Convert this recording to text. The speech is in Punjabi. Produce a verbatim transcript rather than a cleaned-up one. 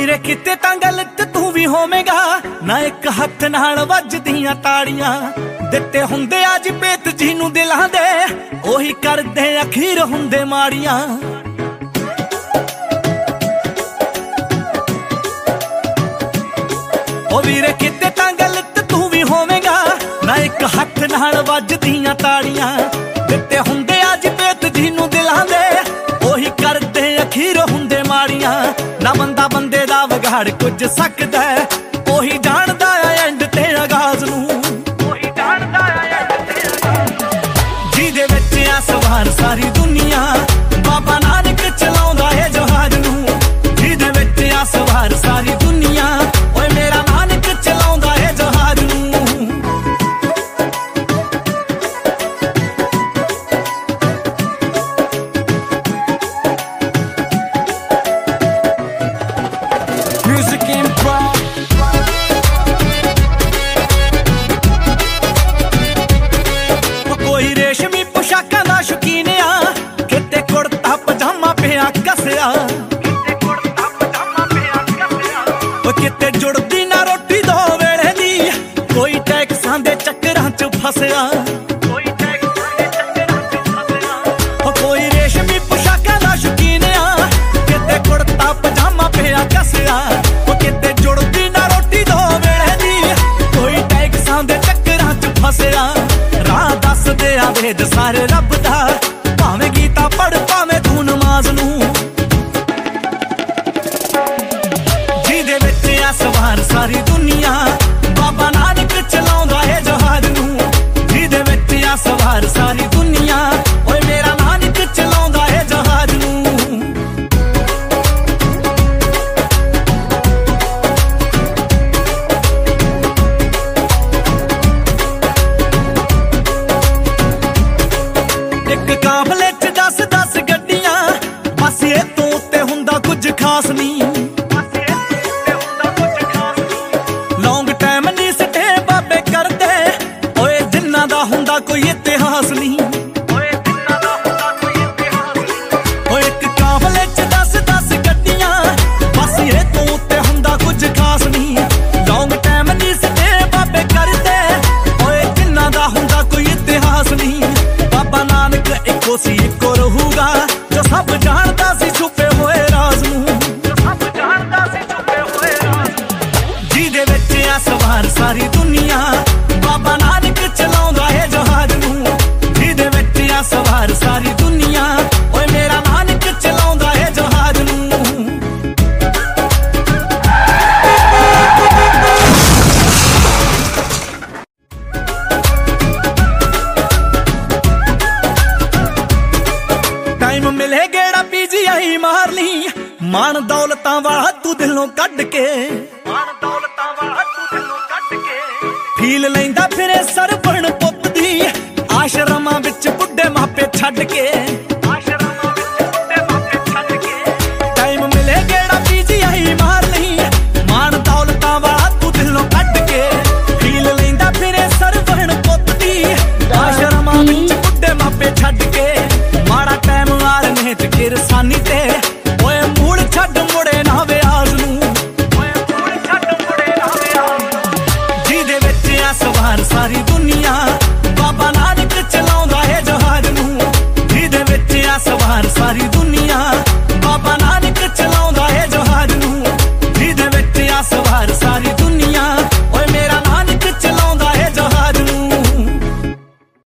ਵੀਰੇ ਕਿਤੇ ਤਾਂ ਗਲਤ ਤੂੰ ਵੀ ਹੋਵੇਂਗਾ ਨਾ, ਇੱਕ ਹੱਥ ਨਾਲ ਵੱਜਦੀਆਂ ਤਾੜੀਆਂ। ਦਿੱਤੇ ਹੁੰਦੇ ਅੱਜ ਬੇਤ ਜੀ ਨੂੰ ਦਿਲਾਂ ਦੇ, ਉਹੀ ਕਰਦੇ ਅਖੀਰ ਹੁੰਦੇ ਮਾੜੀਆਂ। ਉਹ ਵੀਰੇ ਕਿਤੇ ਤਾਂ ਗਲਤ ਤੂੰ ਵੀ ਹੋਵੇਂਗਾ ਨਾ, ਇੱਕ ਹੱਥ ਨਾਲ ਵੱਜਦੀਆਂ ਤਾੜੀਆਂ। ਦਿੱਤੇ ਹੁੰਦੇ ਅੱਜ ਬੇਤ ਜੀ ਨੂੰ ਦਿਲਾਂ ਦੇ, ਉਹੀ ਕਰਦੇ ਅਖੀਰ ਹੁੰਦੇ ਮਾੜੀਆਂ। ਨਾ ਬੰਦਾ ਬੰਦੇ ਦਾ ਵਿਗਾੜ ਕੁਝ ਸਕਦਾ, ਉਹੀ ਜਾਣਦਾ ਆ ਐਂਡ ਤੇ ਆਗਾਜ਼ ਨੂੰ, ਉਹੀ ਜਾਣਦਾ ਆ ਐਂਡ ਤੇ ਆਗਾਜ਼। ਜਿਹਦੇ ਵਿੱਚ ਆ ਸਵਾਰ ਸਾਰੀ ਦੁਨੀਆ, ਬਾਬਾ ਨਾਨਕ ਚਲਾਉਂਦਾ ਏ ਜਹਾਜ਼ ਨੂੰ। ਜਿਹਦੇ ਵਿੱਚ ਆ ਸਵਾਰ ਸਾਰੀ ਦੁਨੀਆ, ਓਏ ਮੇਰਾ ਨਾਨਕ ਚਲਾਉਂਦਾ ਏ ਜਹਾਜ਼ ਨੂੰ। ਕੋਈ ਰੇਸ਼ਮੀ ਪੁਸ਼ਾਕਾਂ ਦਾ ਸ਼ੌਕੀਨ ਆ, ਕਿਤੇ ਕੁੜਤਾ ਪਜਾਮਾ ਪਿਆ ਕੱਸਿਆ। ਉਹ ਕਿਤੇ ਜੁੜਦੀ ਨਾ ਰੋਟੀ ਦੋ ਵੇਲੇ ਦੀ, ਕੋਈ ਟੈਕਸਾਂ ਦੇ ਚੱਕਰਾਂ ਚ ਫਸਿਆ। ਉਹ ਕੋਈ ਰੇਸ਼ਮੀ ਪੁਸ਼ਾਕਾਂ ਦਾ ਸ਼ੌਕੀਨ ਆ, ਕਿਤੇ ਕੁੜਤਾ ਪਜਾਮਾ ਪਿਆ ਕੱਸਿਆ। ਉਹ ਕਿਤੇ ਜੁੜਦੀ ਨਾ ਰੋਟੀ ਦੋ ਵੇਲੇ ਦੀ, ਕੋਈ ਟੈਕਸਾਂ ਦੇ ਚੱਕਰਾਂ ਚ ਫਸਿਆ। ਰਾਹ ਦੱਸਦੇ ਆ ਵੇਦ ਸਾਰੇ ਰੱਬ ਦਾ, ਭਾਵੇਂ ਗੀਤਾ ਪੜ ਭਾਵੇਂ ਤੂੰ ਨਮਾਜ਼ ਨੂੰ। ਜਿਹਦੇ ਵਿੱਚ ਆ ਸਵਾਰ ਸਾਰੀ ਦੁਨੀਆ, ਬਾਬਾ ਨਾਨਕ ਚਲਾਉਂਦਾ ਏ ਜਹਾਜ਼ ਨੂੰ। ਜਿਹਦੇ ਵਿੱਚ ਆ ਸਵਾਰ ਸਾਰੀ ਦੁਨੀਆ, ਓਏ ਮੇਰਾ ਨਾਨਕ ਚਲਾਉਂਦਾ ਏ ਜਹਾਜ਼ ਨੂੰ। ਇੱਕ ਕਾਫਲੇ ਚ ਦਸ ਦਸ ਗੱਡੀਆਂ, ਬਸ ਇਹ ਤੋਂ ਉੱਤੇ ਹੁੰਦਾ ਕੁਝ ਖਾਸ ਨਹੀਂ। ਲੌਂਗ ਟਾਈਮ ਨਹੀਂ ਸਟੇ ਬਾਬੇ ਕਰਦੇ, ਓਏ ਜਿੰਨਾ ਦਾ ਹੁੰਦਾ ਕੋਈ ਇਤਿਹਾਸ ਨਹੀਂ। ਓਏ ਇੱਕ ਕਾਫਲੇ ਚ ਦਸ ਦਸ ਗੱਡੀਆਂ, ਬਸ ਇਹ ਤੋਂ ਉੱਤੇ ਹੁੰਦਾ ਕੁਝ ਖਾਸ ਨਹੀਂ। ਲੌਂਗ ਟਾਈਮ ਨਹੀਂ ਸਟੇ ਬਾਬੇ ਕਰਦੇ, ਓਏ ਜਿੰਨਾ ਦਾ ਹੁੰਦਾ ਕੋਈ ਇਤਿਹਾਸ ਨਹੀਂ। ਬਾਬਾ ਨਾਨਕ ਇੱਕੋ ਸੀ ਇੱਕੋ ਰਹੂਗਾ, ਜੋ ਸਭ ਜਾਣਦਾ ਸੀ ਛੁਪੇ ਹੋਏ ਰਾਜ਼ ਨੂੰ, ਜੋ ਸਭ ਜਾਣਦਾ ਸੀ ਛੁਪੇ ਹੋਏ ਰਾਜ਼ ਨੂੰ। ਜਿਹਦੇ ਵਿੱਚ ਆ ਸਵਾਰ ਸਾਰੀ ਦੁਨੀਆ, ਬਾਬਾ ਨਾਨਕ ਚਲਾਉਂਦਾ ਏ ਜਹਾਜ਼ ਨੂੰ। ਜਿਹਦੇ ਵਿੱਚ ਆ ਸਵਾਰ ਸਾਰੀ ਦੁਨੀਆ, ਓਏ ਮੇਰਾ ਨਾਨਕ ਚਲਾਉਂਦਾ ਏ ਜਹਾਜ਼ ਨੂੰ। ਟਾਈਮ ਮਿਲੇ ਗੇੜਾ ਪੀਜੀਆਈ ਮਾਰ ਲਈ, ਮਾਣ ਦੌਲਤਾਂ ਵਾਲਾ ਤੂੰ ਦਿਲੋਂ ਕੱਢ ਕੇ, ਮਾਣ ਦੌਲਤਾਂ ਵਾਲਾ ਤੂੰ ਦਿਲੋਂ ਕੱਢ ਕੇ। ਫੀਲ ਲੈਂਦਾ ਫਿਰੇ ਸਰਪਣ ਪੁੱਤ ਦੀ, ਆਸ਼ਰਮਾਂ ਵਿੱਚ ਬੁੱਢੇ ਮਾਪੇ ਛੱਡ ਕੇ।